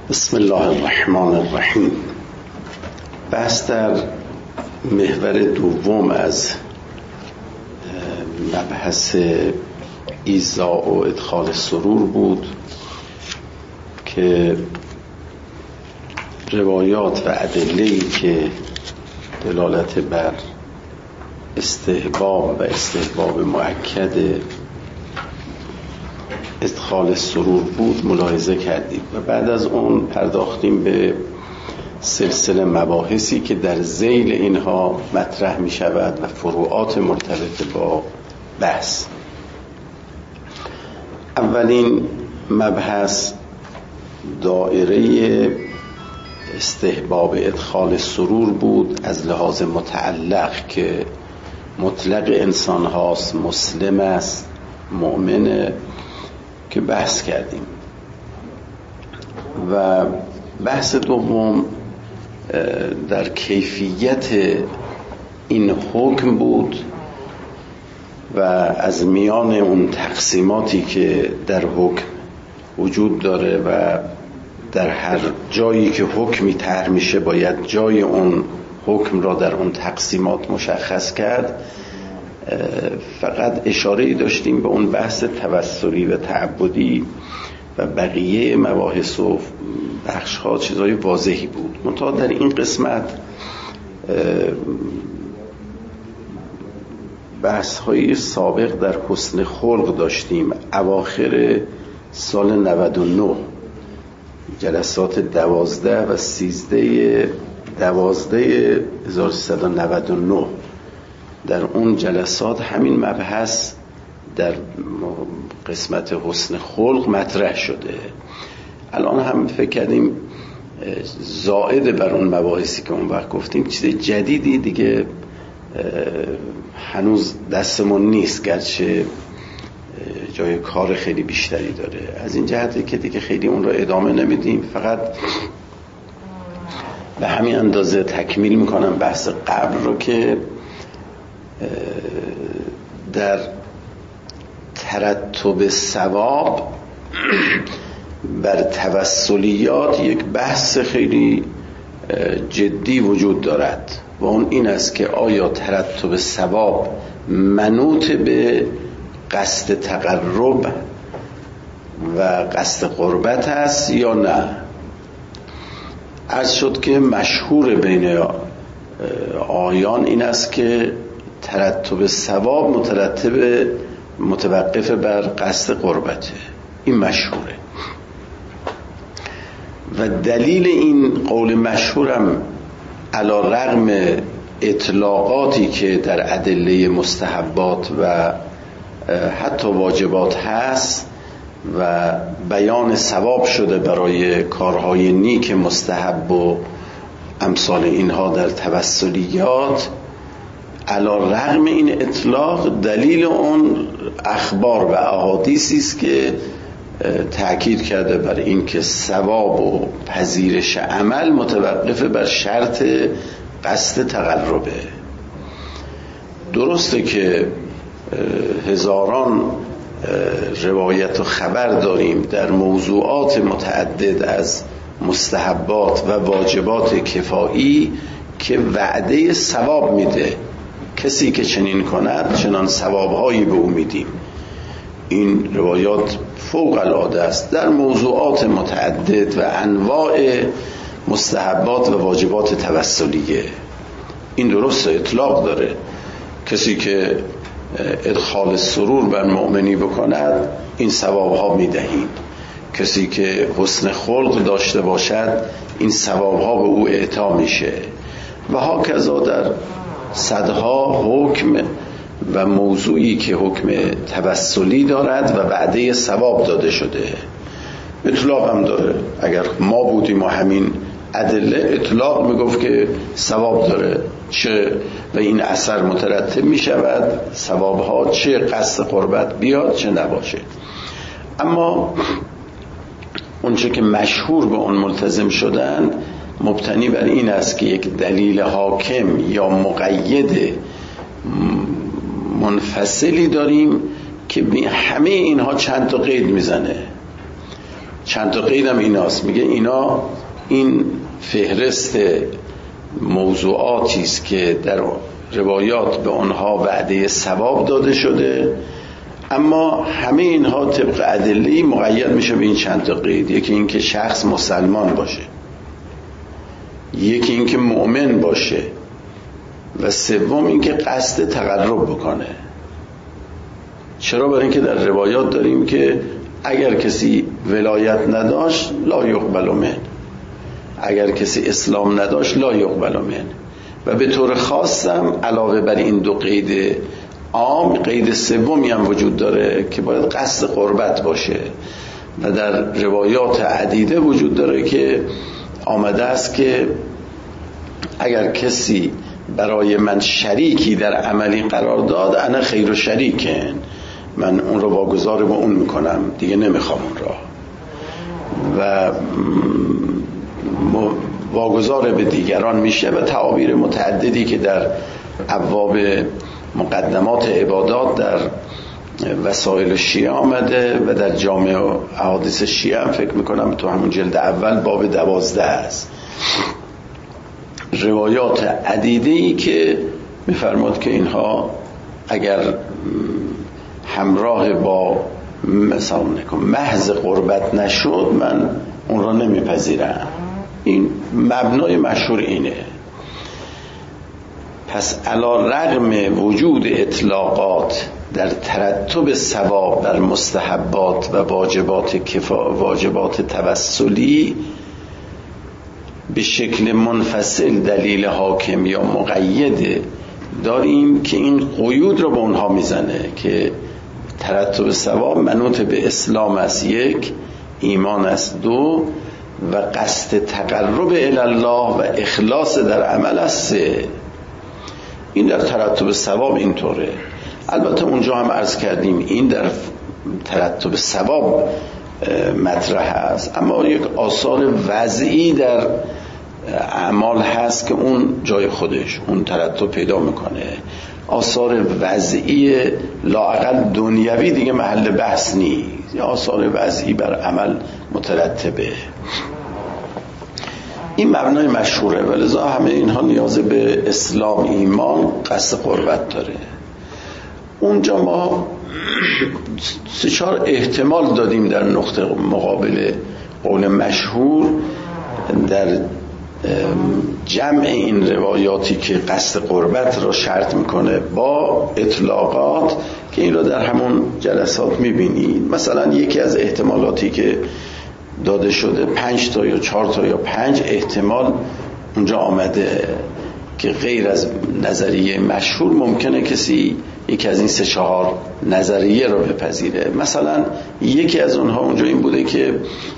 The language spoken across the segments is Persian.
بسم الله الرحمن الرحیم. بحث در محور دوم از مبحث ایذاء و ادخال سرور بود که روایات و ادله‌ای که دلالت بر استحباب و استحباب مؤکد ادخال سرور بود ملاحظه کردیم و بعد از اون پرداختیم به سلسله مباحثی که در ذیل اینها مطرح می شود و فروعات مرتبط با بحث. اولین مبحث دائره استحباب ادخال سرور بود از لحاظ متعلق که مطلق انسان هاست، مسلم است، مؤمنه، که بحث کردیم. و بحث دوم در کیفیت این حکم بود و از میان اون تقسیماتی که در حکم وجود داره و در هر جایی که حکمی طرح میشه باید جای اون حکم را در اون تقسیمات مشخص کرد. فقط اشاره‌ای داشتیم به اون بحث توسلی و تعبدی و بقیه مباحث و بخش‌ها چیزای واضحی بود. منتها در این قسمت بحث‌های سابق در حسن خلق داشتیم. اواخر سال 99 جلسات 12 و 13/12 1399 در اون جلسات همین مبحث در قسمت حسن خلق مطرح شده. الان هم فکر کردیم زائد بر اون مباحثی که اون وقت گفتیم چیز جدیدی دیگه هنوز دستمون نیست، گرچه جای کار خیلی بیشتری داره. از این جهته که دیگه خیلی اون رو ادامه نمیدیم، فقط به همین اندازه تکمیل میکنم بحث قبل رو که در ترتب ثواب بر توسلیات یک بحث خیلی جدی وجود دارد و اون این است که آیا ترتب ثواب منوط به قصد تقرب و قصد قربت است یا نه. عرض شد که مشهور بین آیان این است که ترتب ثواب متوقف بر قصد قربته. این مشهوره و دلیل این قول مشهورم علی رغم اطلاقاتی که در ادله مستحبات و حتی واجبات هست و بیان ثواب شده برای کارهای نیک مستحب و امثال اینها در توسلیات، علی رغم این اطلاق دلیل اون اخبار و احادیثی است که تأکید کرده بر این که ثواب و پذیرش عمل متوقف بر شرط قصد تقربه. درسته که هزاران روایت و خبر داریم در موضوعات متعدد از مستحبات و واجبات کفایی که وعده ثواب میده. کسی که چنین کند چنان ثوابهایی به او میدیم. این روایات فوق العاده است در موضوعات متعدد و انواع مستحبات و واجبات توسلیه. این درست اطلاق داره. کسی که ادخال سرور بر مؤمنی بکند این ثوابها میدهیم. کسی که حسن خلق داشته باشد این ثوابها به او اعطا میشه و هاکذا در صدها حکم و موضوعی که حکم توسلی دارد و وعده ثواب داده شده. اطلاق هم داره. اگر ما بودیم و همین ادله اطلاق میگفت که ثواب داره، چه و این اثر مترتب میشود ثوابها، چه قصد قربت بیاد چه نباشه. اما اونچه که مشهور به اون ملتزم شدن مبتنی بر این است که یک دلیل حاکم یا مقید منفصلی داریم که همه اینها چند تا قید میزنه. چند تا قیدم ایناست، میگه اینا این فهرست موضوعاتی است که در روایات به آنها وعده ثواب داده شده، اما همه اینها طبق ادله مقید میشه به این چند تا قید. یکی این که شخص مسلمان باشه، یکی این که مؤمن باشه، و سوم این که قصد تقرب بکنه. چرا؟ برای اینکه در روایات داریم که اگر کسی ولایت نداشت لا یقبل منه، اگر کسی اسلام نداشت لا یقبل منه. و به طور خاصم علاوه بر این دو قید عام، قید سومی هم وجود داره که باید قصد قربت باشه، و در روایات عدیده وجود داره که آمده است که اگر کسی برای من شریکی در عملی قرار داد، انا خیر و شریکن، من اون رو واگذار به اون میکنم، دیگه نمیخوام اون را، و واگذار به دیگران میشه. و تعابیر متعددی که در ابواب مقدمات عبادات در وسائل شیعه آمده و در جامع احادیث شیعه هم فکر میکنم تو همون جلد اول باب 12 است، روایات عدیده‌ای که میفرماد که اینها اگر همراه با مثلا محض قربت نشد، من اون را نمیپذیرم. این مبنای مشهور اینه. پس علی رغم وجود اطلاقات در ترتب ثواب بر مستحبات و واجبات توسلی، به شکل منفصل دلیل حاکم یا مقید داریم که این قیود رو به اونها میزنه که ترتب ثواب منوط به اسلام است، یک، ایمان است، دو، و قصد تقرب الی الله و اخلاص در عمل است، سه. این در ترتب ثواب اینطوره. البته اونجا هم عرض کردیم این در ترتب ثواب مطرح است، اما یک آثار وضعی در اعمال هست که اون جای خودش اون ترتب پیدا میکنه. آثار وضعی لااقل دنیوی دیگه محل بحث نیست، آثار وضعی بر عمل مترتبه. این مبنای مشهوره، ولذا همه اینها نیاز به اسلام، ایمان، قصد قربت داره. اونجا ما 3-4 احتمال دادیم در نقطه مقابل قول مشهور در جمع این روایاتی که قصد قربت را شرط میکنه با اطلاقات، که این رو در همون جلسات میبینید. مثلا یکی از احتمالاتی که داده شده 5 تا یا 4 تا یا 5 احتمال اونجا آمده که غیر از نظریه مشهور ممکنه کسی یکی از این 3-4 نظریه رو بپذیره. مثلا یکی از اونها اونجا این بوده که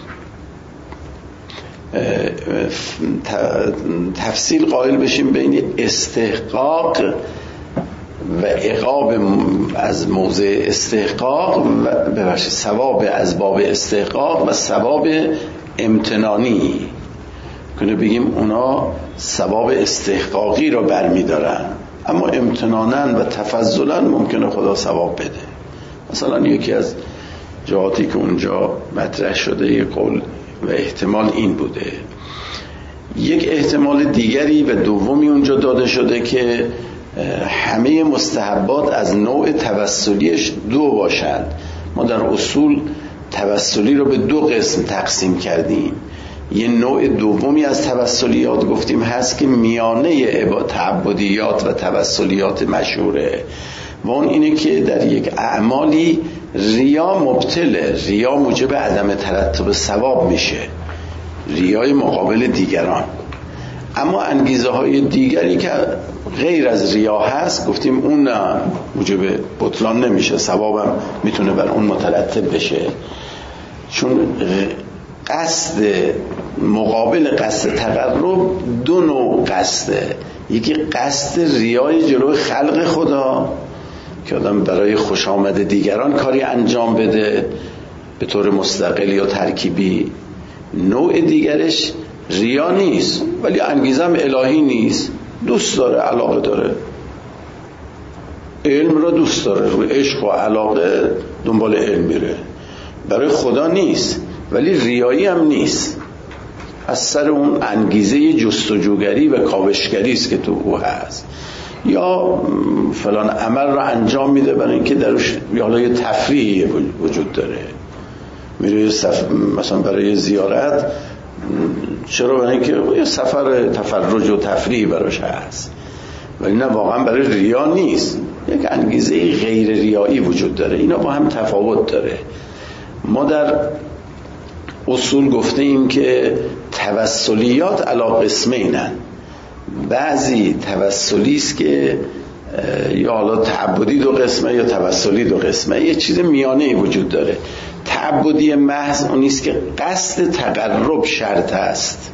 تفصیل قائل بشیم بین استحقاق و عقاب از موضع استحقاق و ببخشید ثواب از باب استحقاق و ثواب امتنانی، کنه بگیم اونا ثواب استحقاقی رو برمیدارن اما امتنانن و تفضلن ممکنه خدا ثواب بده. مثلا یکی از جهاتی که اونجا مطرح شده یک قول و احتمال این بوده. یک احتمال دیگری و دومی اونجا داده شده که همه مستحبات از نوع توسلیش 2 باشند. ما در اصول توسلی رو به 2 قسم تقسیم کردیم. یه نوع دومی از توسلیات گفتیم هست که میانه تعبدیات و توسلیات مشهوره، و اون اینه که در یک اعمالی ریا مبطله، ریا موجب عدم ترتب ثواب میشه، ریای مقابل دیگران. اما انگیزه های دیگری که غیر از ریا هست گفتیم اون نه موجب بطلان نمیشه، ثوابم میتونه بر اون مترتب بشه، چون قصد مقابل قصد تقرب 2 نوع قصده. یکی قصد ریای جلوی خلق خدا که آدم برای خوش آمد دیگران کاری انجام بده به طور مستقل یا ترکیبی. نوع دیگرش ریا نیست ولی انگیزم الهی نیست، دوست داره، علاقه داره، علم را دوست داره، روی عشق و علاقه دنبال علم میره، برای خدا نیست، ولی ریایی هم نیست، از سر اون انگیزه جستجوگری و کاوشگری است که تو او هست، یا فلان عمل رو انجام میده برای اینکه درش یه تفریحی وجود داره. میره مثلا برای زیارت، چرا؟ برای اینکه یه سفر تفرج و تفریحی براش هست، ولی نه واقعا برای ریا نیست، یک انگیزه غیر ریایی وجود داره. اینا با هم تفاوت داره. ما در اصول گفته ایم که توسلیات علی قسمینن. بعضی توسلی است که یا حالا تعبدی دو قسمه یا توسلی دو قسمه، یه چیز میانه‌ای وجود داره. تعبدی محض اون است که قصد تقرب شرط است.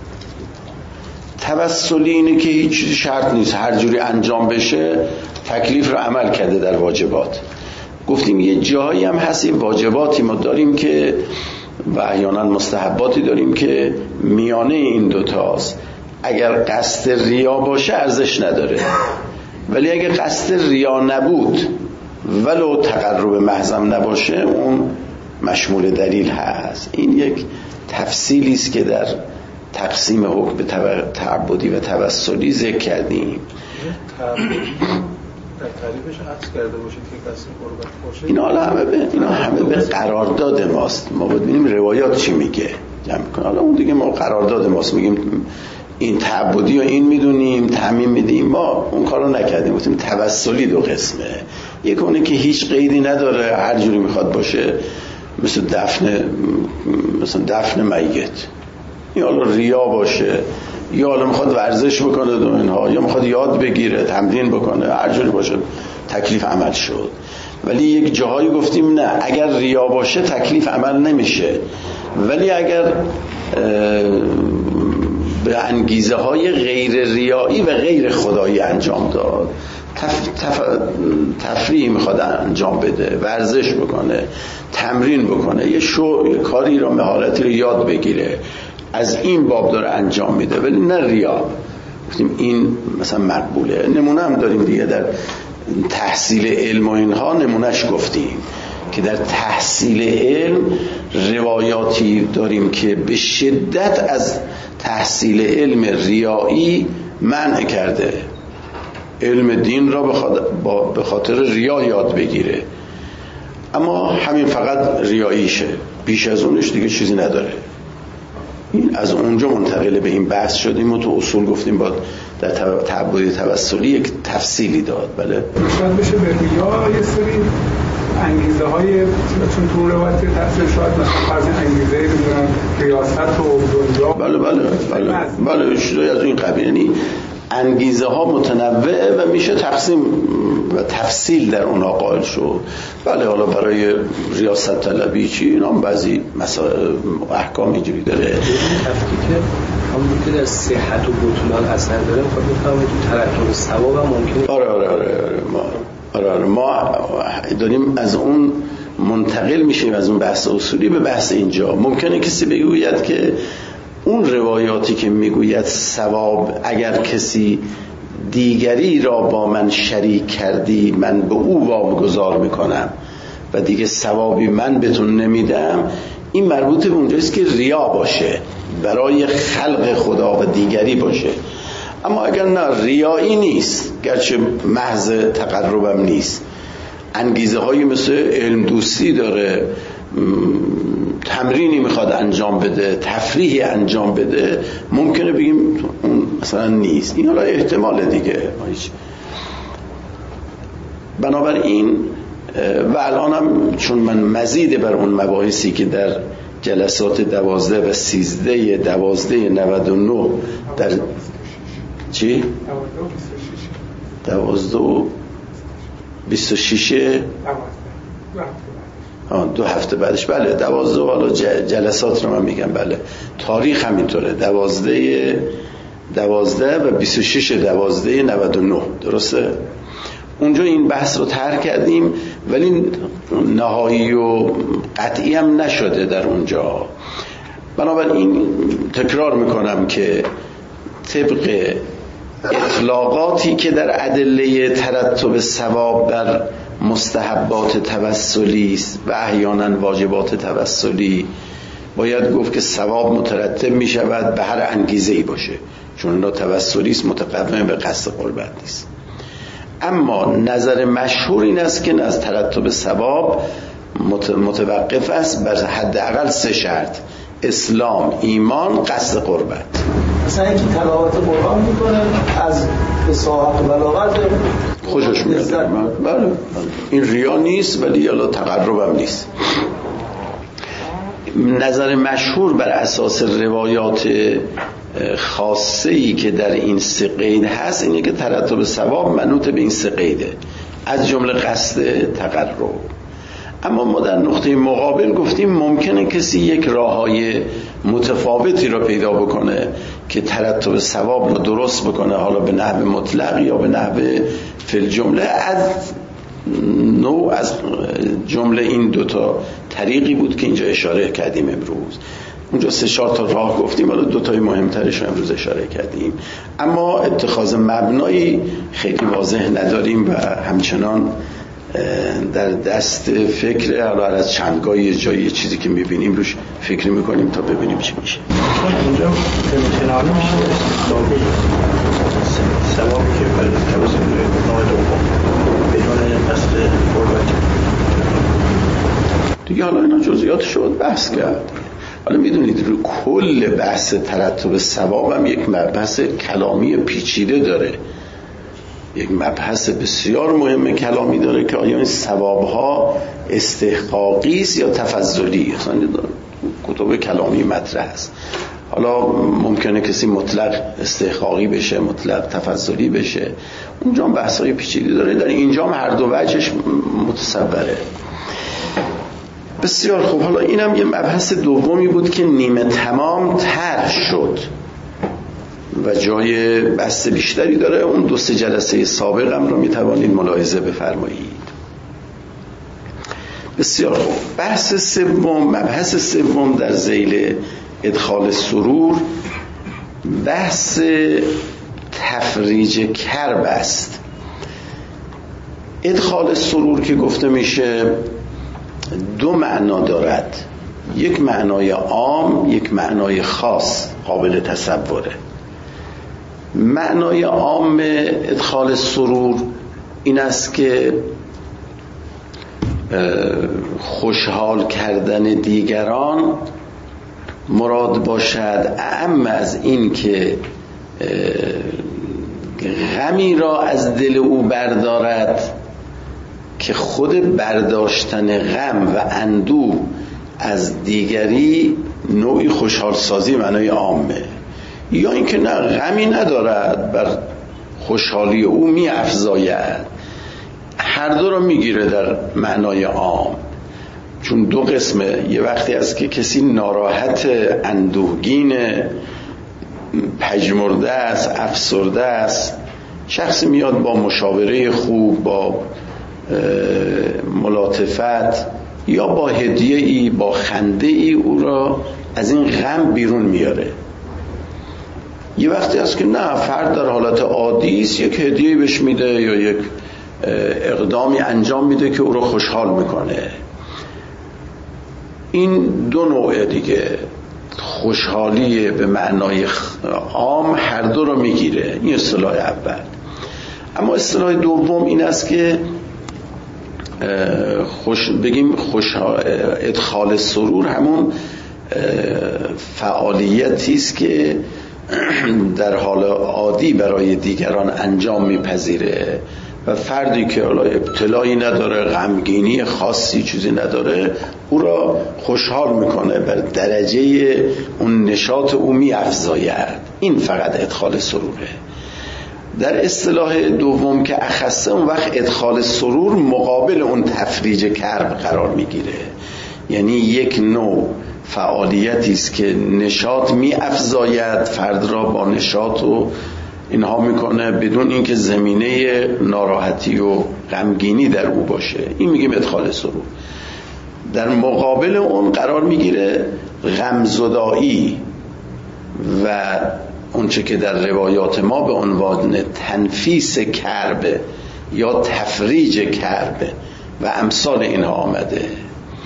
توسلی اینه که هیچ چیزی شرط نیست، هر جوری انجام بشه تکلیف رو عمل کرده در واجبات. گفتیم یه جایی هم هست یه واجباتی ما داریم که و احیانا مستحباتی داریم که میانه این دوتاست. اگر قصد ریا باشه ارزش نداره، ولی اگر قصد ریا نبود ولو تقرب محضم نباشه اون مشمول دلیل هست. این یک تفصیلی است که در تقسیم حکم به تعبدی و توسلی ذکر کردیم. در تعریفش عکس کرده باشه که قصد قربت باشه. اینا همه به قرارداد ماست. ما باید ببینیم روایات چی میگه جمع کنه. حالا اون دیگه ما قرارداد ماست، میگیم این تعبدی و این میدونیم تعمیم میدیم. ما اون کارو نکردیم. گفتیم توسلی دو قسمه. یک اونه که هیچ قیدی نداره، هر جوری میخواد باشه، مثل دفن میت، یا حالا ریا باشه، یا حالا میخواد ورزش بکنه دو اینها، یا میخواد یاد بگیره، تمرین بکنه، هر جوری باشه تکلیف عمل شد. ولی یک جاهایی گفتیم نه، اگر ریا باشه تکلیف عمل نمیشه، ولی اگر به انگیزه های غیر ریایی و غیر خدایی انجام داد، تفریح میخواد انجام بده، ورزش بکنه، تمرین بکنه، یه کاری رو، مهارتی رو یاد بگیره، از این باب داره انجام میده، ولی نه ریا، گفتیم این مثلا مقبوله. نمونه هم داریم دیگه در تحصیل علم و اینها، نمونهش گفتیم که در تحصیل علم روایاتی داریم که به شدت از تحصیل علم ریایی منع کرده، علم دین را به خاطر ریا یاد بگیره، اما همین فقط ریاییشه، بیش از اونش دیگه چیزی نداره. این از اونجا منتقل به این بحث شدیم و تو اصول گفتیم باید در تعبدی توسلی یک تفصیلی داد. بله شاید بشه به ریا یه سری انگیزه های، چون تو روایت تفسیر شاید مثلا فرض انگیزه بزنن ریاست و دنیا، بله چیزایی از این قبیل، یعنی انگیزه ها متنوعه و میشه تقسیم و تفصیل در اونها قائل شد. بله حالا برای ریاست طلبی چی، اینا هم بعضی احکام اینجوری داره. تفکیک همون که در صحت و بطلان اثر داره، خب میفهمید تو ترتب ثواب هم ممکنه. آره ما داریم از اون منتقل میشیم، از اون بحث اصولی به بحث اینجا. ممکنه کسی بگوید که اون روایاتی که میگوید ثواب اگر کسی دیگری را با من شریک کردی من به او واگذار میکنم و دیگه ثوابی من بهتون نمیدم، این مربوط به اونجاست که ریا باشه، برای خلق خدا و دیگری باشه. اما اگر نه ریایی نیست، گرچه محض تقربم نیست، انگیزه هایی مثل علم دوستی داره، تمرینی میخواد انجام بده، تفریحی انجام بده، ممکنه بگیم اون مثلا نیست. این حالا احتمال دیگه. بنابراین و الانم چون من مزید بر اون مباحثی که در جلسات 12 و 13 12 99 در چی؟ 12 و 26 2 هفته بعدش، بله 12 حالا جلسات رو من میگم، بله تاریخ همینطوره، 12 و 26 12 99 درسته؟ اونجا این بحث رو طرح کردیم، ولی نهایی و قطعی هم نشده در اونجا. بنابراین تکرار میکنم که طبق اطلاقاتی که در ادله ترتب ثواب بر مستحبات توسلی و احیانا واجبات توسلی باید گفت که ثواب مترتب می شود به هر انگیزه‌ای باشه، چون اینا توسلی است، متقوم به قصد قربت نیست. اما نظر مشهور این است که از ترتب ثواب متوقف است بر حداقل 3 شرط: اسلام، ایمان، قصد قربت. مثلا اینکه تلاوت قرآن میکنه از فصاحت بلاغت خوشش میاد. بله این ریا نیست، ولی حالا تقربم نیست. نظر مشهور بر اساس روایات خاصه‌ای که در این 3 قید هست اینه که ترتب ثواب منوط به این 3 قیده، از جمله قصد تقرب. اما ما در نقطه مقابل گفتیم ممکنه کسی یک راههای متفاوتی را پیدا بکنه که ترتب ثواب را درست بکنه، حالا به نحو مطلق یا به نحو فی الجمله. از جمله این 2 طریقی بود که اینجا اشاره کردیم امروز. اونجا 3-4 راه گفتیم، حالا 2 مهمترش رو امروز اشاره کردیم. اما اتخاذ مبنایی خیلی واضح نداریم و همچنان در دست فکر، حالا از چندگاهی جایی چیزی که میبینیم روش فکر میکنیم تا ببینیم چی میشه. اونجا امتناعی میشه ثوابی که برای توسط نوع دوم بدون قصد قربت دیگه. حالا اینا جزئیات شد بحث کرد. حالا میدونید رو کل بحث ترتب ثواب هم یک مبحث کلامی پیچیده داره، یک مبحث بسیار مهم کلامی داره که آیا این ثوابها استحقاقی است یا تفضلی. اصلا کتب کلامی مطرح است. حالا ممکنه کسی مطلق استحقاقی بشه، مطلق تفضلی بشه، اونجا هم بحثای پیچیده داره. در اینجا هم هر دو وجهش متصوره. بسیار خوب. حالا اینم یه مبحث دومی بود که نیمه تمام طرح شد و جای بحث بیشتری داره. اون 2-3 جلسه سابق هم رو میتوانید ملاحظه بفرمایید. بسیار خوب. مبحث سوم در ذیل ادخال سرور بحث تفریج کرب است. ادخال سرور که گفته میشه 2 معنا دارد، یک معنای عام، یک معنای خاص قابل تصوره. معنای عام ادخال سرور این است که خوشحال کردن دیگران مراد باشد، اعم از این که غمی را از دل او بردارد که خود برداشتن غم و اندوه از دیگری نوعی خوشحال سازی معنای عامه، یا اینکه نه غمی ندارد بر خوشحالی او می افزاید. هر دو را میگیره در معنای عام، چون 2 قسمه. یه وقتی است که کسی ناراحت، اندوهگین، پژمرده است، افسرده است، شخصی میاد با مشاوره خوب، با ملاطفت یا با هدیه‌ای، با خنده‌ای او را از این غم بیرون میاره. یه وقتی است که نه، فرد در حالت عادی است، یک هدیه‌ای بهش میده یا یک اقدامی انجام میده که او را خوشحال میکنه. این 2 نوع دیگه، خوشحالی به معنای عام هر دو را میگیره. این اصطلاح اول. اما اصطلاح دوم این است که بگیم ادخال سرور همون فعالیتی است که در حال عادی برای دیگران انجام میپذیره و فردی که حالا ابتلایی نداره، غمگینی خاصی چیزی نداره، او را خوشحال میکنه، بر درجه اون نشاط او میافزاید. این فقط ادخال سروره. در اصطلاح دوم که اخصه، اون وقت ادخال سرور مقابل اون تفریج کرب قرار میگیره. یعنی یک نوع فعالیتی است که نشاط میافزاید، فرد را با نشاط و اینها میکنه بدون اینکه زمینه ناراحتی و غمگینی در او باشه. این میگیم ادخال سرور. در مقابل اون قرار میگیره غمزدایی و اونچه که در روایات ما به عنوان تنفیس کرب یا تفریج کرب و امثال اینها آمده.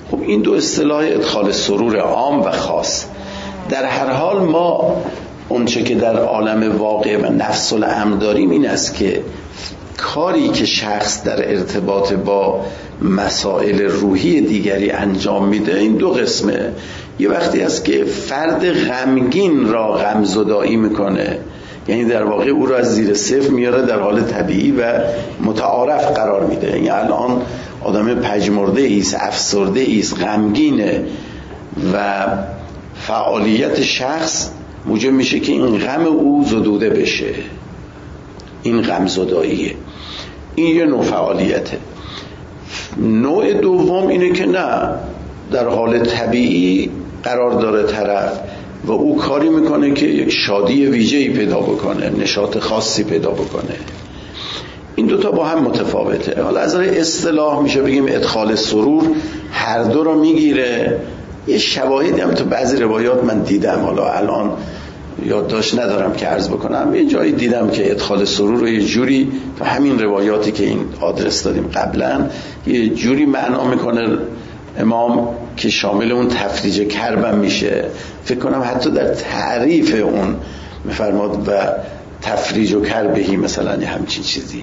خب این دو اصطلاح ادخال سرور عام و خاص. در هر حال ما اونچه که در عالم واقع و نفس الامر داریم این است که کاری که شخص در ارتباط با مسائل روحی دیگری انجام میده این دو قسمه. یه وقتی است که فرد غمگین را غمزدایی میکنه، یعنی در واقع او را از زیر صفر میاره در حال طبیعی و متعارف قرار میده. یعنی الان آدم پژمرده ایست، افسرده ایست، غمگینه و فعالیت شخص موجب میشه که این غم او زدوده بشه، این غم زداییه. این یه نوع فعالیته. نوع دوم اینه که نه، در حال طبیعی قرار داره طرف و او کاری میکنه که یک شادی ویژه‌ای پیدا بکنه، نشاط خاصی پیدا بکنه. این دوتا با هم متفاوته. حالا از نظر اصطلاح میشه بگیم ادخال سرور هر دو رو میگیره. یه شواهدی هم تو بعضی روایات من دیدم، حالا الان یادداشت ندارم که عرض بکنم، یه جایی دیدم که ادخال سرور رو یه جوری تو همین روایاتی که این آدرس دادیم قبلا یه جوری معنا میکنه امام که شامل اون تفریج کربم میشه. فکر کنم حتی در تعریف اون میفرماد و تفریج و کربهی مثلا یه همچین چیزی،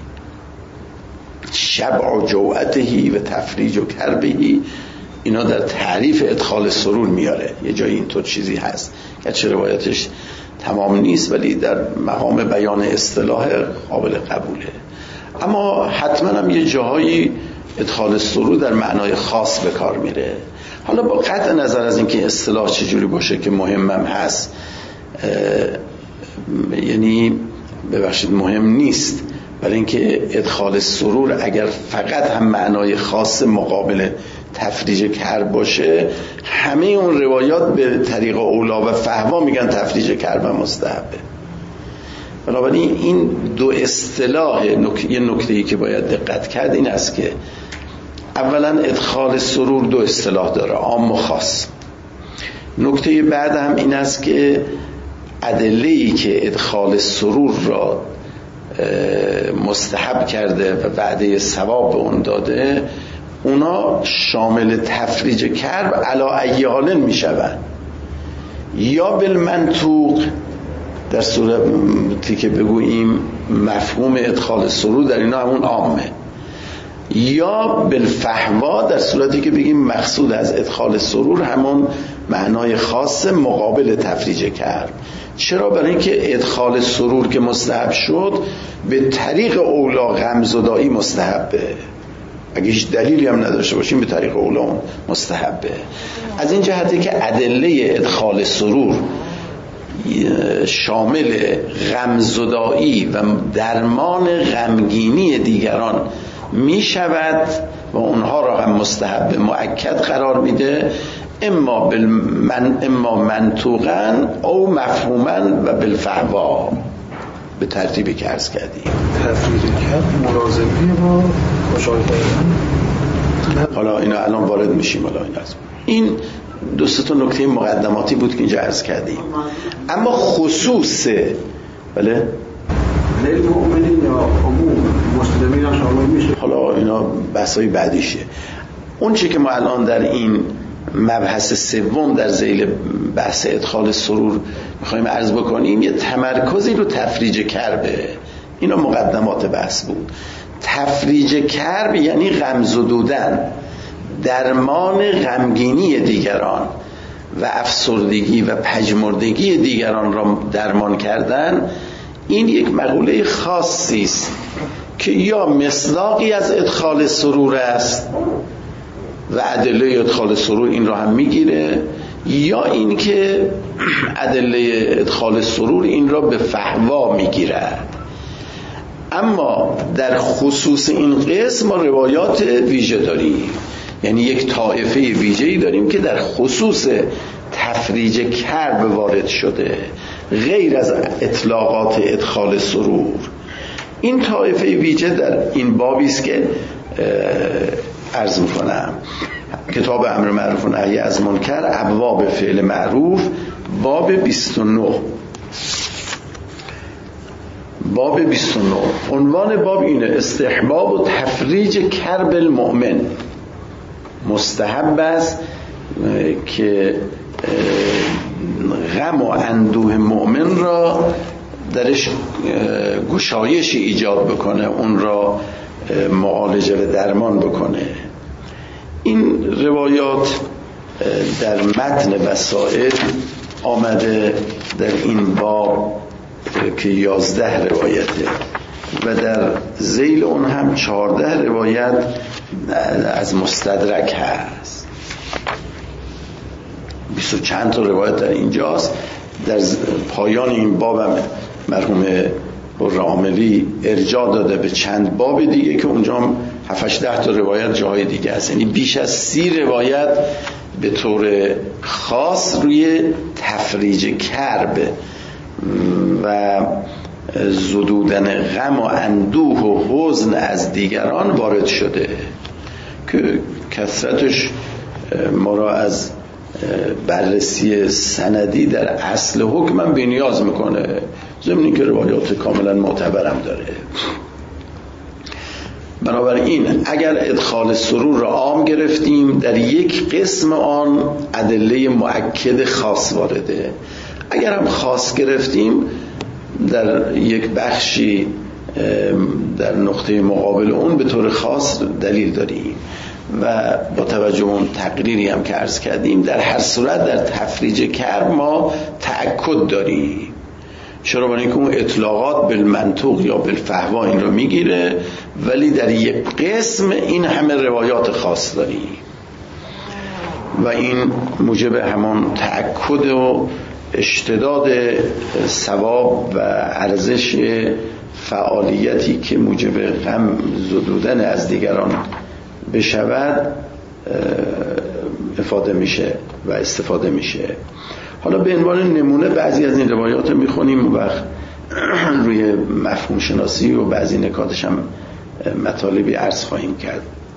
شبع و جوعتهی و تفریج و کربهی، اینا در تعریف ادخال سرور میاره. یه جایی اینطور چیزی هست که چه روایتش تمام نیست ولی در مقام بیان اصطلاح قابل قبوله. اما حتما هم یه جاهایی ادخال سرور در معنای خاص به کار میره. حالا با قطع نظر از اینکه اصطلاح چجوری باشه که مهمم هست، یعنی ببخشید مهم نیست، ولی اینکه ادخال سرور اگر فقط هم معنای خاص مقابل تفریج کرب باشه، همه اون روایات به طریق اولا و فهوا میگن تفریج کرب مستحبه. بنابراین این دو اصطلاح یه نکته‌ای که باید دقت کرد این است که اولا ادخال سرور دو اصطلاح داره، عام و خاص. نکته بعد هم این است که ادله‌ای که ادخال سرور را مستحب کرده و وعده ثواب به اون داده، اونا شامل تفریج کرب علی ای حال می شوند، یا بالمنطوق در صورتی که بگوییم مفهوم ادخال سرور در اینا همون عامه، یا بالفهوا در صورتی که بگیم مقصود از ادخال سرور همون معنای خاص مقابل تفریج کرب. چرا؟ برای اینکه ادخال سرور که مستحب شد به طریق اولا غمزدایی مستحبه، اگه هیچ دلیلی هم نداشته باشیم به طریق اولا مستحبه. از این جهتی که ادله ادخال سرور شامل غمزدایی و درمان غمگینی دیگران می شود و اونها را هم مستحب مؤکد قرار میده، اما منطوقاً او مفهوماً و بالفهوا، به ترتیبی که عرض کردیم. تفریج کرب ملازمی با مشاهده. حالا اینا الان وارد میشیم. حالا این دو سه تا نکته مقدماتی بود که اینجا عرض کردیم. اما خصوص بله للمؤمنین یا عموم مسلمین هم شامل میشه. حالا اینا بحثای بعدیشه. اون چی که ما الان در این مبحث سوم در ذیل بحث ادخال سرور میخوایم عرض بکنیم، یه تمرکزی رو تفریج کربه. اینا مقدمات بحث بود. تفریج کرب یعنی غمزدودن، درمان غمگینی دیگران و افسردگی و پژمردگی دیگران را درمان کردن. این یک مقوله خاصی است که یا مصداقی از ادخال سرور است و ادله ادخال سرور این را هم میگیره، یا این که ادله ادخال سرور این را به فهوا میگیرد. اما در خصوص این قسم ما روایات ویژه داریم، یعنی یک طایفه ویژه‌ای داریم که در خصوص تفریج کرب وارد شده، غیر از اطلاقات ادخال سرور. این طایفه ویژه در این بابی است که عرض می‌کنم. کتاب امر معروف و نهی از منکر، ابواب فعل معروف، باب 29. باب 29 عنوان باب اینه: استحباب و تفریج کرب المؤمن. مستحب است که غم و اندوه مؤمن را درش گشایشی ایجاد بکنه، اون را معالجه و درمان بکنه. این روایات در متن وسائل آمده در این باب که 11 روایته و در ذیل اون هم 14 روایت از مستدرک هست. 20 چند تا روایت در اینجاست. در پایان این بابم مرحوم راملی ارجاع داده به چند باب دیگه که اونجا 7-8 تا روایت جاهای دیگه هست، یعنی بیش از 30 روایت به طور خاص روی تفریج کرب و زدودن غم و اندوه و حزن از دیگران وارد شده که کثرتش ما را از بررسی سندی در اصل حکم هم بی‌نیاز میکنه، ضمن اینکه روایات کاملا معتبرم داره. بنابراین اگر ادخال سرور را عام گرفتیم، در یک قسم آن ادله مؤکد خاص وارده. اگر هم خاص گرفتیم، در یک بخشی در نقطه مقابل اون به طور خاص دلیل داریم و با توجه اون تقریری هم که عرض کردیم، در هر صورت در تفریج کرب ما تأکد داریم. چرا؟ برای اینکه اون اطلاقات بالمنطوق یا بالفهوا این رو میگیره، ولی در یک قسم این همه روایات خاص داریم و این موجب همان تأکد و اشتداد ثواب و ارزش فعالیتی که موجب غم زدودن از دیگران بشود افاده میشه و استفاده میشه. حالا به عنوان نمونه بعضی از این روایات رو میخونیم و روی مفهوم شناسی و بعضی نکاتش هم مطالبی عرض خواهیم کرد.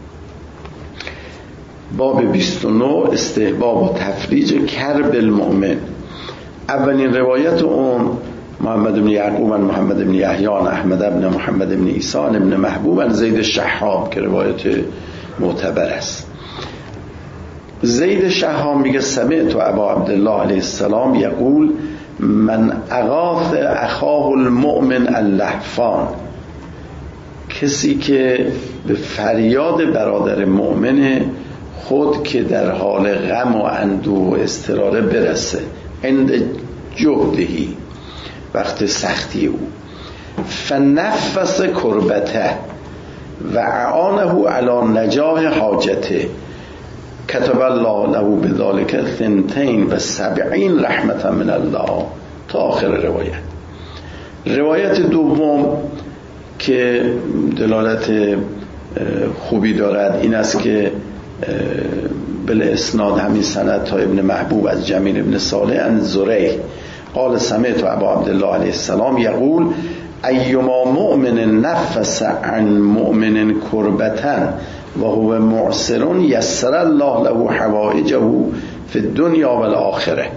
باب 29 استحباب و تفریج کرب المؤمن. اولین روایت اون محمد بن یعقوب و محمد بن یحیی احمد بن محمد بن عیسی بن محبوب و زید شهاب که روایت معتبر است. زید شهاب میگه سمعت ابا عبدالله علیه السلام یقول من اغاث اخاه المؤمن اللهفان، کسی که به فریاد برادر مؤمن خود که در حال غم و اندوه و استراره برسه، عند جهدهی، وقت سختی او، فنفس کربته و اعانه علی نجاح حاجته، کتب الله له بذلك 72 رحمتا من الله، تا آخر روایت. روایت دوم که دلالت خوبی دارد این است که بالاسناد همین سند تا ابن محبوب از جمیل ابن صالح عن زریح قال سمعت ابا عبدالله علیه السلام یقول ایما مؤمن نفس عن مؤمن کربتا و هو معسر یسر الله له حوائجه فی الدنیا و الاخره.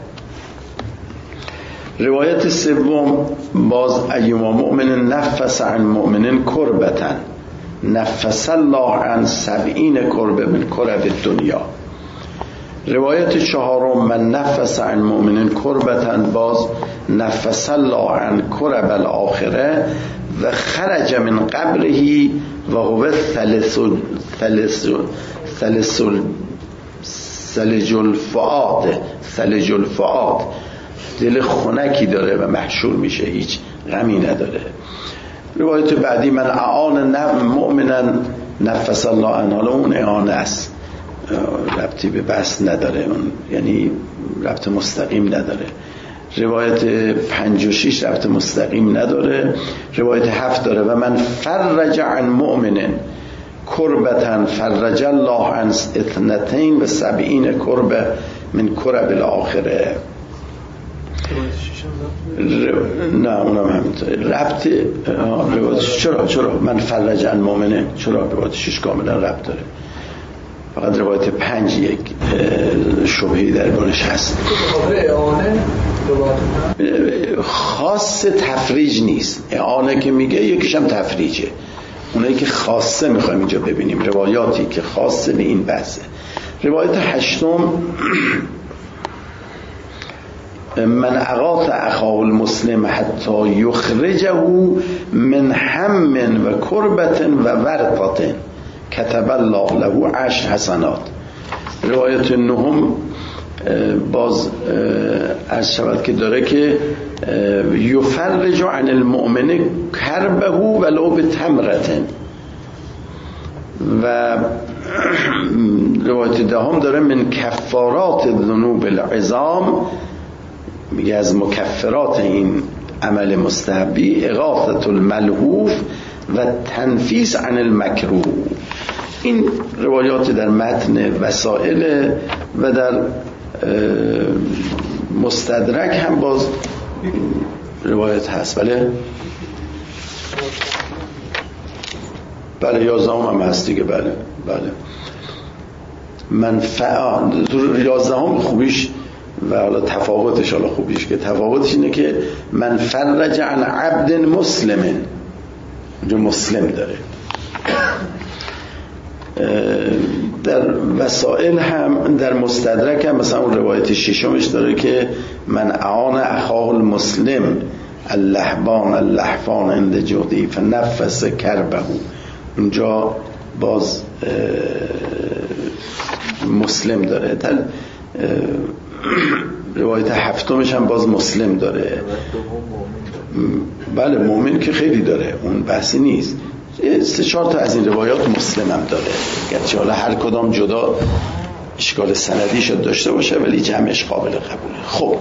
روایت سوم باز ایما مؤمن نفس عن مؤمن کربتا نفس الله عن 70 کربه من کرب الدنیا. روایت چهارم من نفس عن مؤمن کربتا باز نفس الله عن کرب الاخره و خرج من قبره و هو ثلج الفؤاد، دل خنکی داره و محشور میشه، هیچ غمی نداره. روایت بعدی من اعان مؤمنا نفس الله عنه، حالا اون اعانه است، ربطی به بس نداره، اون یعنی ربط مستقیم نداره. روایت 5 و 6 ربط مستقیم نداره. روایت 7 داره و من فرج عن مؤمن کربتا فرج الله عن 72 کربه من کرب الاخره. نه اونم همینطور ربط روایت چرا من فرج عن مؤمن، چرا روایت 6 کاملا ربط داره، فقط روایت 5 یک شبهی دربارش هست. خاص تفریج نیست، اعانه که میگه یکیشم تفریجه، اونایی که خاصه میخوایم اینجا ببینیم، روایاتی که خاصه به این بحثه. روایت 8 من اغاث اخاه المسلم حتی یخرجه من هم و کربت و ورطة کتب الله له 10 حسنات. روایت 9 باز عرض شود که داره که یفرج عن المؤمن کربه ولو بتمرة، و روایت 10 داره من کفارات الذنوب العظام، میگه از مکفرات این عمل مستحبی اغاثة الملهوف و تنفیس عن المکروه. این روایات در متن وسائل و در مستدرک هم باز روایت هست. بله 11 هم هست دیگه. بله منفعه 11 خوبیش و حالا تفاوتش، حالا خوبیش که تفاوتش اینه که من فرج عن عبد مسلم، اونجا مسلم داره. در وسائل هم در مستدرک هم مثلا اون روایت 6 داره که من اعان اخاه المسلم اللحفان عند جهدی فنفس کربه، اونجا باز مسلم داره. در روایت 7 هم باز مسلم داره. بله مومن که خیلی داره، اون بحثی نیست. 3-4 تا از این روایات مسلم هم داره، گرچه حالا هر کدام جدا اشکال سندی شد داشته باشه ولی جمعش قابل قبوله. خب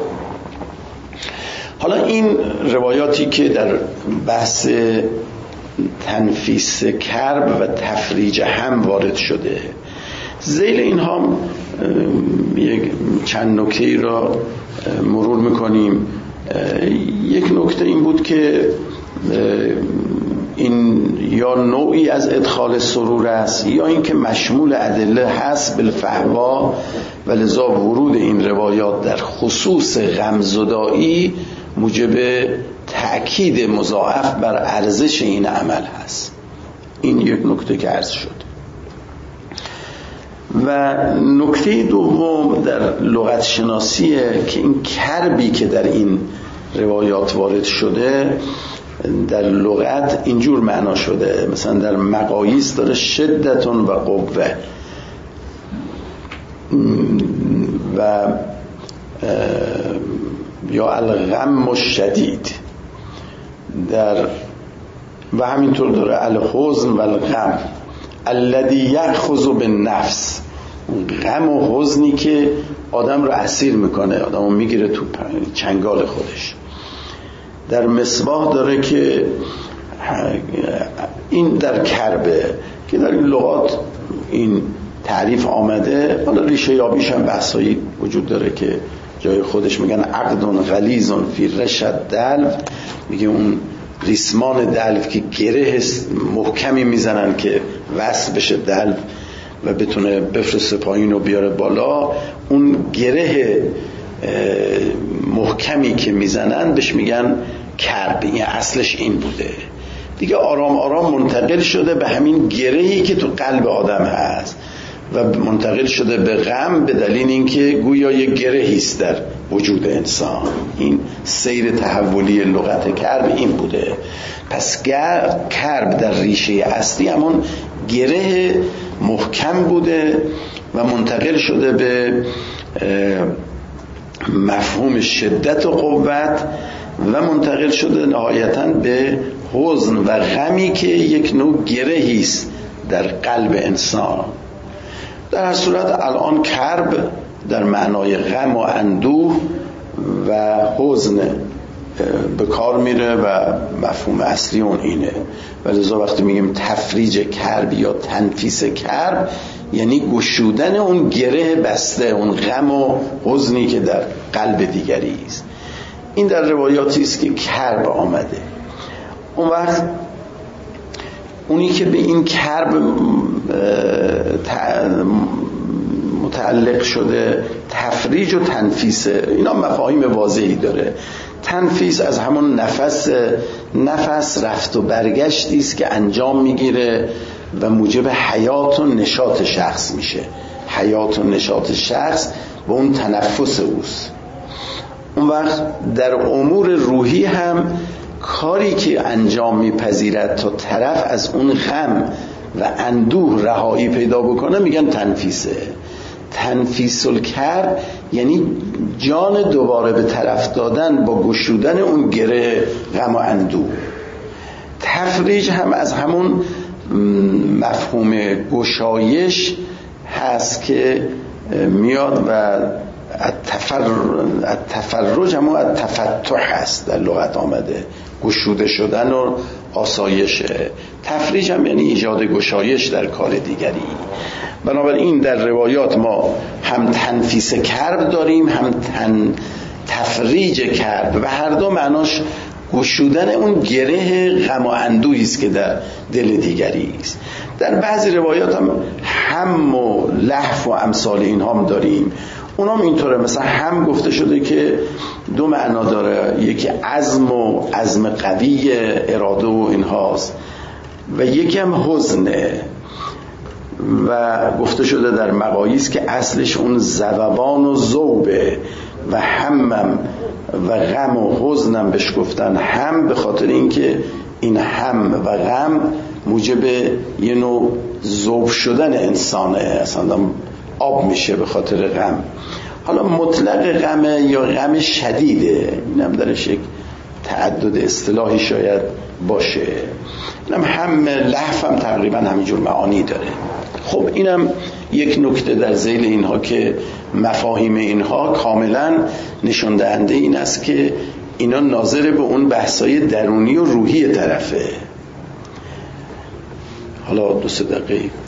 حالا این روایاتی که در بحث تنفیس کرب و تفریج هم وارد شده، ذیل این هم چند نکته را مرور میکنیم. یک نکته این بود که این یا نوعی از ادخال سرور است یا اینکه مشمول ادله هست بالفحوا، و لذا ورود این روایات در خصوص غمزدایی موجب تأکید مضاعف بر ارزش این عمل هست. این یک نکته که عرض شد. و نکته دوم در لغت شناسیه که این کربی که در این روایات وارد شده در لغت اینجور معنا شده. مثلا در مقاییس داره شدتون و قوه و یا الغم الشدید، در و همینطور داره الحزن و الغم الذی یأخذ بالنفس، غم و حزنی که آدم رو اسیر میکنه، آدم رو میگیره تو چنگال خودش. در مصباح داره که این در کربه که در این لغات این تعریف آمده. حالا ریشه یابیش هم بحثایی وجود داره که جای خودش میگن عقد غلیظ فی رشد دلو، میگه اون ریسمان دلو که گره محکمی میزنن که وصل بشه دلو و بتونه بفرسته پایین و بیاره بالا، اون گره محکمی که میزنن بهش میگن کرب. این اصلش این بوده دیگه، آرام آرام منتقل شده به همین گرهی که تو قلب آدم هست و منتقل شده به غم به دلیل اینکه گویا یک گرهی است در وجود انسان. این سیر تحولی لغت کرب این بوده. پس کرب در ریشه اصلی همون گره محکم بوده و منتقل شده به مفهوم شدت و قوت و منتقل شده نهایتاً به حزن و غمی که یک نوع گرهی است در قلب انسان. در هر صورت الان کرب در معنای غم و اندوه و حزن به کار میره و مفهوم اصلی اون اینه. ولذا وقتی میگیم تفریج کرب یا تنفیس کرب یعنی گشودن اون گره بسته، اون غم و حزنی که در قلب دیگری است. این در روایاتی است که کرب آمده. اون وقت اونی که به این کرب متعلق شده تفریج و تنفیسه، اینا مفاهیم واضحی داره. تنفیس از همون نفس رفت و برگشتی است که انجام میگیره و موجب حیات و نشاط شخص میشه. حیات و نشاط شخص به اون تنفس اوست. اون وقت در امور روحی هم کاری که انجام میپذیرد تا طرف از اون غم و اندوه رهایی پیدا بکنه میگن تنفیسه. تنفیس الکرب یعنی جان دوباره به طرف دادن با گشودن اون گره غم و اندوه. تفریج هم از همون مفهوم گشایش هست که میاد و التفرج هم التفتح هست، در لغت آمده گشوده شدن و آسایشه. تفریج هم یعنی ایجاد گشایش در کار دیگری. بنابراین در روایات ما هم تنفیس کرب داریم، هم تفریج کرب و هر دو معناش گشودن اون گره غم و اندوهی است که در دل دیگری است. در بعضی روایات هم و لهف و امثال اینها هم داریم. اونام اینطوره، مثلا هم گفته شده که دو معنا داره، یکی عزم و عزم قوی اراده و اینهاست و یکی هم حزنه و گفته شده در مقاییس که اصلش اون ذوبان و ذوبه و همم و غم و حزنم بهش گفتن هم، به خاطر اینکه این هم و غم موجب یه نوع ذوب شدن انسانه، اصلا آب میشه به خاطر غم. حالا مطلق غم یا غم شدیده، اینم درش یک تعدد اصطلاحی شاید باشه. اینم هم لهف هم تقریبا همینجور معانی داره. خب اینم یک نکته در ذیل اینها که مفاهیم اینها کاملا نشان دهنده این است که اینا ناظر به اون بحثای درونی و روحی طرفه. حالا 2 دقیقه